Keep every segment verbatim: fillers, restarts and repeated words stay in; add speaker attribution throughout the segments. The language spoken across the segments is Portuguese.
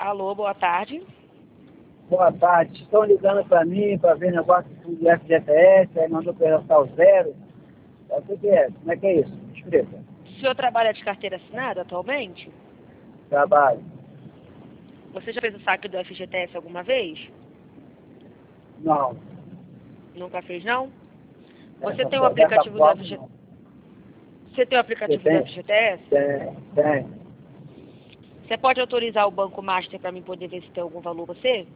Speaker 1: Alô, boa tarde.
Speaker 2: Boa tarde. Estão ligando para mim para ver negócio do F G T S, aí mandou perguntar o zero. O que, que é? Como é que é isso? Me explica.
Speaker 1: O senhor trabalha de carteira assinada atualmente?
Speaker 2: Trabalho.
Speaker 1: Você já fez o saque do F G T S alguma vez?
Speaker 2: Não.
Speaker 1: Nunca fez, não? Você
Speaker 2: Essa-
Speaker 1: tem o aplicativo do
Speaker 2: dessa
Speaker 1: F G T S?
Speaker 2: forma,
Speaker 1: Você tem o
Speaker 2: não.
Speaker 1: aplicativo
Speaker 2: Você
Speaker 1: do
Speaker 2: tem?
Speaker 1: F G T S?
Speaker 2: Tem, tem.
Speaker 1: Você pode autorizar o Banco Master para mim poder ver se tem algum valor você?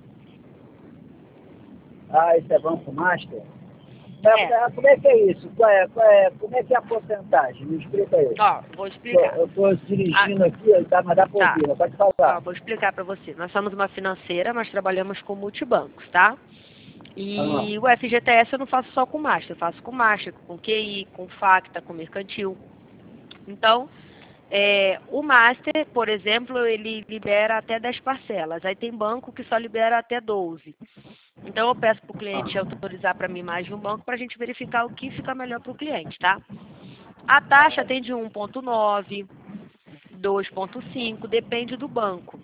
Speaker 2: Ah, isso é Banco Master? É,
Speaker 1: É.
Speaker 2: é, como é que é isso? Qual é, qual é, como é que é a porcentagem? Me explica aí.
Speaker 1: Ó, vou explicar.
Speaker 2: Eu estou dirigindo aqui, tá, mas dá para
Speaker 1: Tá.
Speaker 2: ouvir, pode
Speaker 1: Ó,
Speaker 2: falar.
Speaker 1: vou explicar para você. Nós somos uma financeira, mas trabalhamos com multibancos, tá?
Speaker 2: Ah,
Speaker 1: E o F G T S eu não faço só com Master, eu faço com Master, com Q I, com Facta, com Mercantil. Então, é, o Master, por exemplo, ele libera até dez parcelas. Aí tem banco que só libera até doze. Então, eu peço para o cliente autorizar para mim mais de um banco para a gente verificar o que fica melhor para o cliente, tá? A taxa tem de um ponto nove, dois ponto cinco, depende do banco.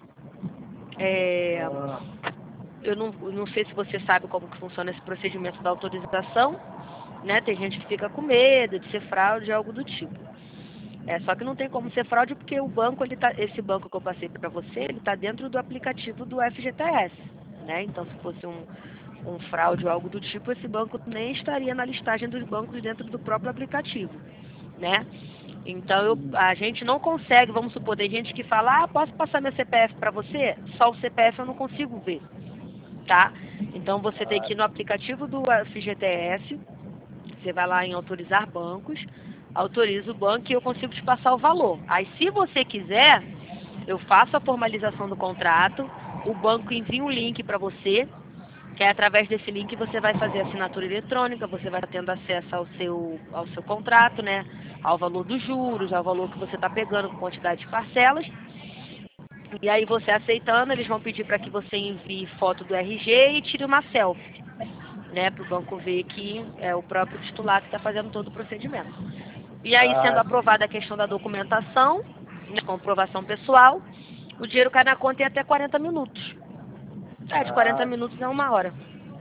Speaker 1: É,
Speaker 2: ah,
Speaker 1: eu não, eu não sei se você sabe como que funciona esse procedimento da autorização, né? Tem gente que fica com medo de ser fraude, algo do tipo. É, só que não tem como ser fraude porque o banco, ele tá, esse banco que eu passei para você, ele está dentro do aplicativo do F G T S, né? Então, se fosse um, um fraude ou algo do tipo, esse banco nem estaria na listagem dos bancos dentro do próprio aplicativo, né? Então, eu, a gente não consegue, vamos supor, tem gente que fala, ah, posso passar meu C P F para você? Só o C P F eu não consigo ver, tá? Então, você tem que ir no aplicativo do F G T S, você vai lá em autorizar bancos, autoriza o banco e eu consigo te passar o valor. Aí, se você quiser, eu faço a formalização do contrato, o banco envia um link para você, que é através desse link você vai fazer a assinatura eletrônica, você vai tendo acesso ao seu, ao seu contrato, né? Ao valor dos juros, ao valor que você está pegando, quantidade de parcelas. E aí você aceitando, eles vão pedir para que você envie foto do R G e tire uma selfie, né? Para o banco ver que é o próprio titular que está fazendo todo o procedimento. E aí, sendo
Speaker 2: ah,
Speaker 1: aprovada a questão da documentação, né, comprovação pessoal, o dinheiro cai na conta em até quarenta minutos. É, de quarenta
Speaker 2: ah,
Speaker 1: minutos a uma hora.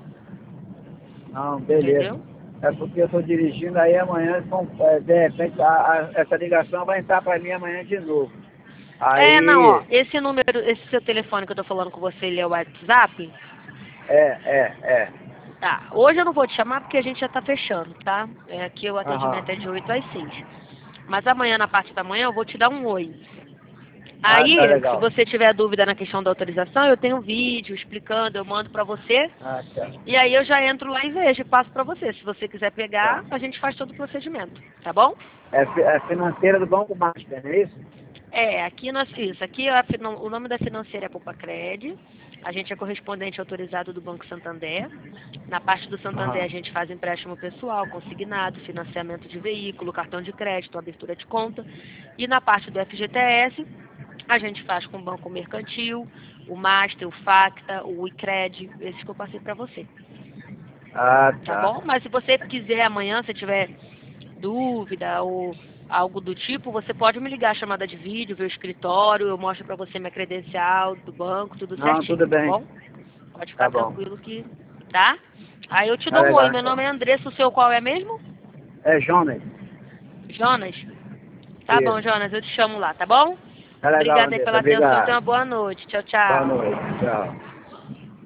Speaker 2: não, beleza.
Speaker 1: Entendeu?
Speaker 2: É porque eu estou dirigindo aí amanhã, então, é, de repente, a, a, essa ligação vai entrar para mim amanhã de novo.
Speaker 1: É, não, ó,
Speaker 2: Aí,
Speaker 1: esse número, esse seu telefone que eu tô falando com você, ele é o WhatsApp?
Speaker 2: é, é, é.
Speaker 1: Tá, hoje eu não vou te chamar porque a gente já tá fechando, tá? É, aqui o
Speaker 2: Aham.
Speaker 1: atendimento é de oito às seis. Mas amanhã, na parte da manhã, eu vou te dar um oi.
Speaker 2: Ah,
Speaker 1: Aí,
Speaker 2: tá
Speaker 1: se
Speaker 2: legal.
Speaker 1: você tiver dúvida na questão da autorização, eu tenho um vídeo explicando, eu mando pra você.
Speaker 2: Ah, tá.
Speaker 1: E aí eu já entro lá e vejo e passo pra você. Se você quiser pegar,
Speaker 2: Tá.
Speaker 1: a gente faz todo o procedimento, tá bom?
Speaker 2: É, fi- é financeira do Banco Master, não é isso?
Speaker 1: É, aqui nós, isso, aqui a finan- o nome da financeira é Popacred, a gente é correspondente autorizado do Banco Santander. Na parte do Santander a
Speaker 2: Aham.
Speaker 1: gente faz empréstimo pessoal, consignado, financiamento de veículo, cartão de crédito, abertura de conta. E na parte do F G T S a gente faz com o Banco Mercantil, o Master, o Facta, o Icred, esses que eu passei para você,
Speaker 2: Ah,
Speaker 1: tá
Speaker 2: tá.
Speaker 1: bom? Mas se você quiser amanhã, se tiver dúvida ou algo do tipo, você pode me ligar, chamada de vídeo, ver o escritório, eu mostro para você minha credencial do banco, tudo
Speaker 2: Não, tudo
Speaker 1: certinho, tá
Speaker 2: bem.
Speaker 1: bom? Pode
Speaker 2: Tá
Speaker 1: ficar
Speaker 2: bom.
Speaker 1: tranquilo que, tá? Aí eu te
Speaker 2: Tá
Speaker 1: dou um oi,
Speaker 2: legal,
Speaker 1: meu
Speaker 2: então.
Speaker 1: nome é Andressa, o seu qual é mesmo?
Speaker 2: É, Jonas.
Speaker 1: Jonas? Tá bom,
Speaker 2: Isso.
Speaker 1: Jonas, eu te chamo lá, tá bom?
Speaker 2: Tá legal,
Speaker 1: Obrigada aí
Speaker 2: Andressa.
Speaker 1: pela atenção, tenha
Speaker 2: Obrigado.
Speaker 1: uma boa noite. Tchau,
Speaker 2: Boa
Speaker 1: tchau.
Speaker 2: noite. Tchau.